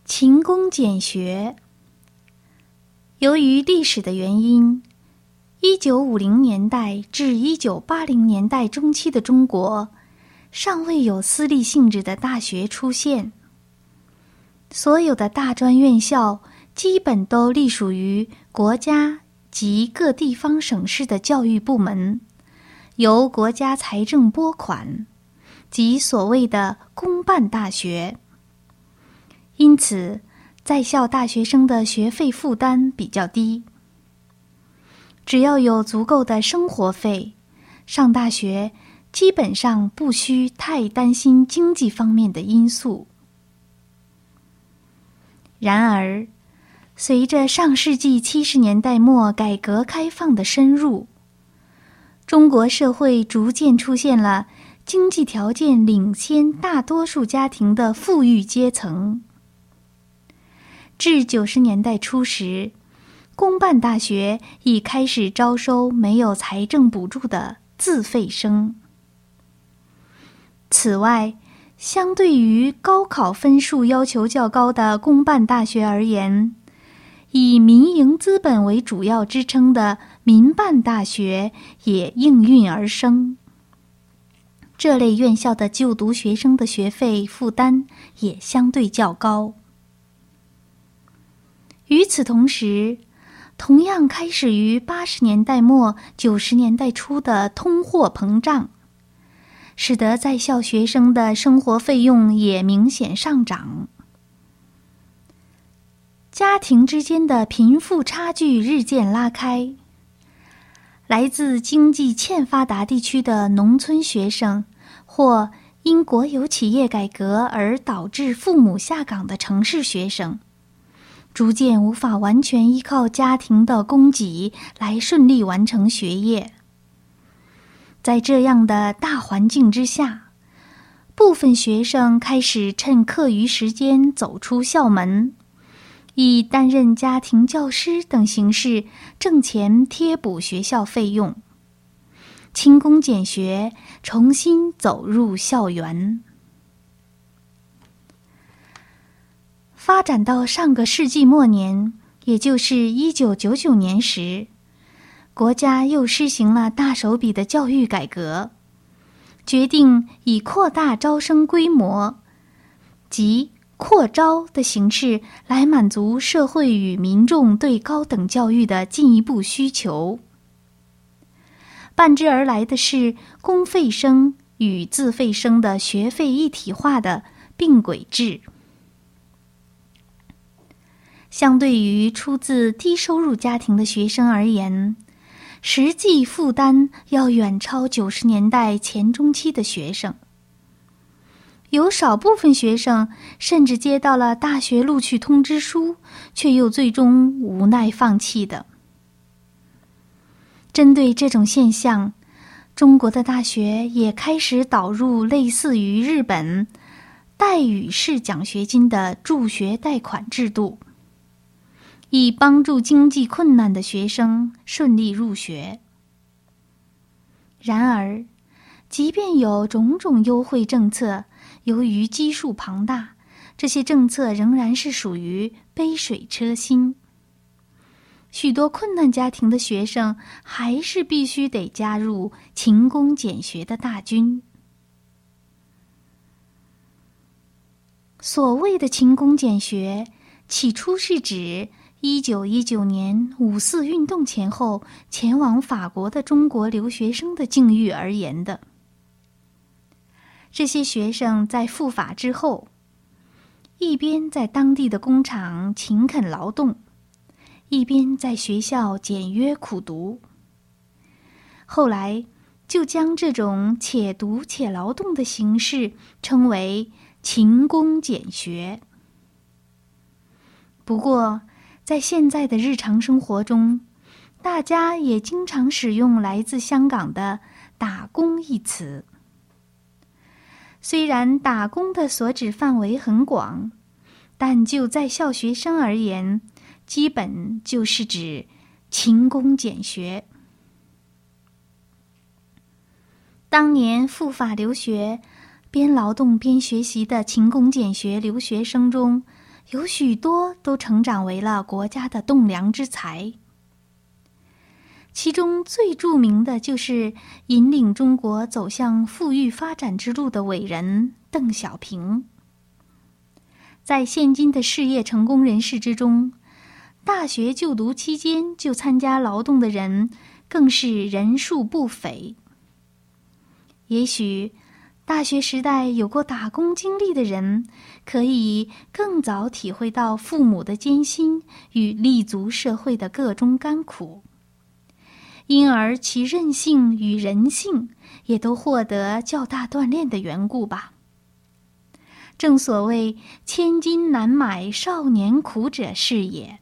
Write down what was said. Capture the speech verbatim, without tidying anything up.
勤工俭学。由于历史的原因，一九五零年代至一九八零年代中期的中国，尚未有私立性质的大学出现。所有的大专院校基本都隶属于国家及各地方省市的教育部门，由国家财政拨款，即所谓的公办大学。因此，在校大学生的学费负担比较低。只要有足够的生活费，上大学基本上不需太担心经济方面的因素。然而，随着上世纪七十年代末改革开放的深入，中国社会逐渐出现了经济条件领先大多数家庭的富裕阶层。至九十年代初时，公办大学已开始招收没有财政补助的自费生。此外，相对于高考分数要求较高的公办大学而言，以民营资本为主要支撑的民办大学也应运而生。这类院校的就读学生的学费负担也相对较高。与此同时，同样开始于八十年代末九十年代初的通货膨胀，使得在校学生的生活费用也明显上涨。家庭之间的贫富差距日渐拉开，来自经济欠发达地区的农村学生，或因国有企业改革而导致父母下岗的城市学生，逐渐无法完全依靠家庭的供给来顺利完成学业。在这样的大环境之下，部分学生开始趁课余时间走出校门，以担任家庭教师等形式挣钱贴补学校费用，勤工俭学重新走入校园。发展到上个世纪末年，也就是一九九九年时，国家又施行了大手笔的教育改革，决定以扩大招生规模，即扩招的形式来满足社会与民众对高等教育的进一步需求。伴之而来的是公费生与自费生的学费一体化的并轨制。相对于出自低收入家庭的学生而言，实际负担要远超九十年代前中期的学生。有少部分学生甚至接到了大学录取通知书，却又最终无奈放弃的。针对这种现象，中国的大学也开始导入类似于日本代语式奖学金的助学贷款制度，以帮助经济困难的学生顺利入学。然而，即便有种种优惠政策，由于基数庞大，这些政策仍然是属于杯水车薪。许多困难家庭的学生还是必须得加入勤工俭学的大军。所谓的勤工俭学，起初是指一九一九年五四运动前后前往法国的中国留学生的境遇而言的。这些学生在赴法之后，一边在当地的工厂勤恳劳动，一边在学校简约苦读。后来就将这种且读且劳动的形式称为勤工俭学。不过，在现在的日常生活中，大家也经常使用来自香港的打工一词。虽然打工的所指范围很广，但就在校学生而言，基本就是指勤工俭学。当年赴法留学，边劳动边学习的勤工俭学留学生中， 有许多都成长为了国家的栋梁之才。其中最著名的就是引领中国走向富裕发展之路的伟人邓小平。在现今的事业成功人士之中，大学就读期间就参加劳动的人更是人数不菲。也许大学时代有过打工经历的人，可以更早体会到父母的艰辛与立足社会的各中甘苦，因而其韧性与人性也都获得较大锻炼的缘故吧。正所谓千金难买少年苦者是也，